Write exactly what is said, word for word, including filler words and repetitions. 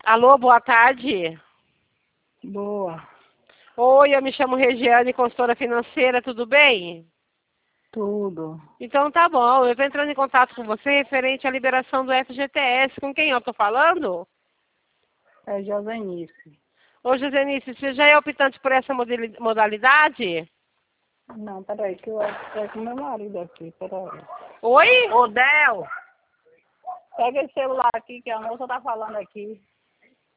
Alô, boa tarde. Boa. Oi, eu me chamo Regiane, consultora financeira, tudo bem? Tudo. Então tá bom, eu estou entrando em contato com você referente à liberação do F G T S. Com quem eu estou falando? É Josenice. Ô, Josenice, você já é optante por essa modeli- modalidade? Não, peraí, que eu acho que é com meu marido aqui, peraí. Oi? Ô, Del, pega esse celular aqui que a moça tá falando aqui.